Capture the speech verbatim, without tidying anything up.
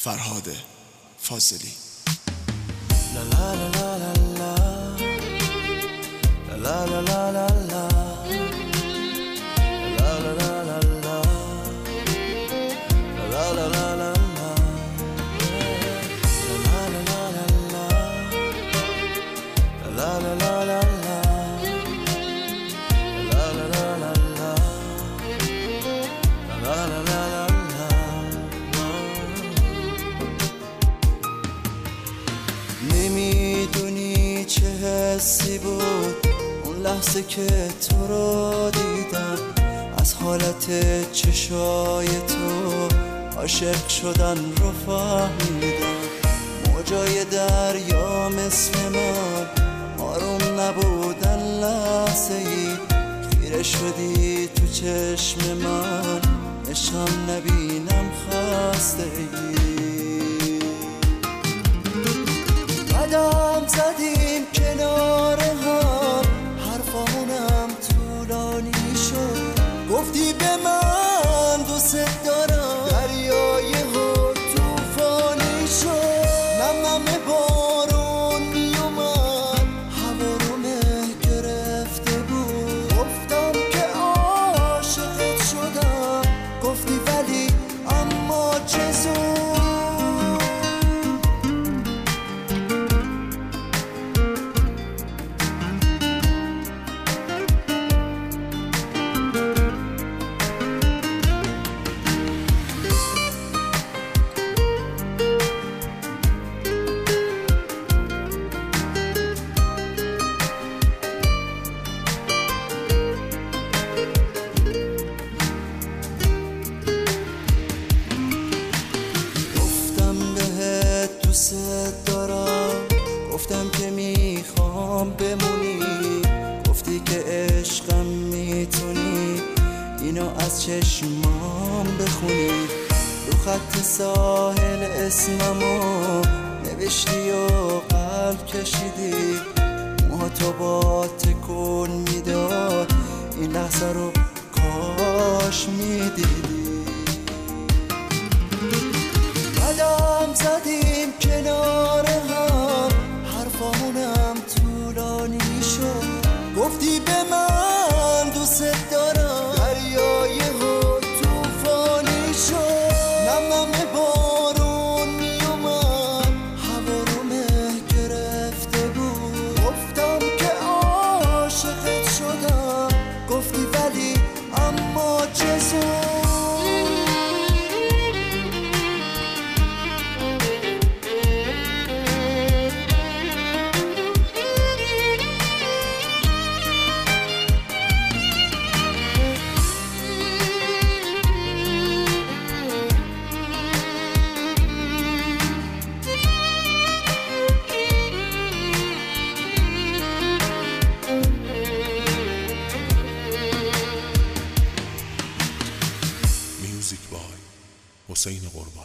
فرهاد فاضلی. لا لا لا لا لا لا لا لا لا لا لا لا لا لا لا لا لا لا نمیدونی چه حسی بود اون لحظه که تو رو دیدم، از حالت چشای تو عاشق شدن رو فهمیدم. موجای دریا مثل من آروم نبودن، لحظه ای خیره شدی تو چشم من، نشان نبینم خسته ای. قدم زدیم کنار هم، حرفامونم طولانی شد، گفتی به من دوست دارم، دریای ها توفانی شد. نم نم بارون میومد، هوا رو مه گرفته بود، گفتم که عاشقت شدم، گفتی ولی اما چه زود. دوست دارم، گفتم که میخوام بمونی، گفتی که عشقم میتونی اینو از چشمام بخونی. رو خط ساحل اسممو نوشتی و قلب کشیدی، موها تو با تکون میداد، این لحظه رو کاش میدیدی. قدم زدیم کنار هم، حرفامونم طولانی شد، گفتی به من دوست دارم، دریای ها توفانی شد. نم نم بارون میومد، هوا رو مه گرفته بود، گفتم که عاشقت شدم، گفتی ولی اما چه زود. میوزیک بای حسین قربانی.